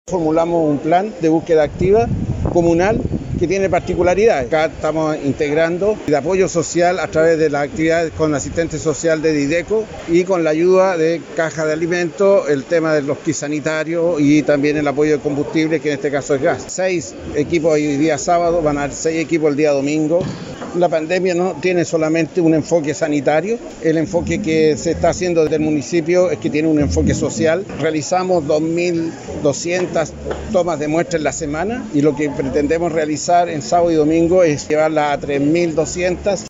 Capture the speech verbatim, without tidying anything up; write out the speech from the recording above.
Formulamos un plan de búsqueda activa comunal que tiene particularidades. Acá estamos integrando el apoyo social a través de las actividades con asistente social de Dideco y con la ayuda de caja de alimentos, el tema de los kits sanitarios y también el apoyo de combustible, que en este caso es gas. Seis equipos hoy día sábado, van a haber seis equipos el día domingo. La pandemia no tiene solamente un enfoque sanitario, el enfoque que se está haciendo desde el municipio es que tiene un enfoque social. Realizamos dos mil doscientas tomas de muestras en la semana y lo que pretendemos realizar en sábado y domingo es llevarla a tres mil doscientas.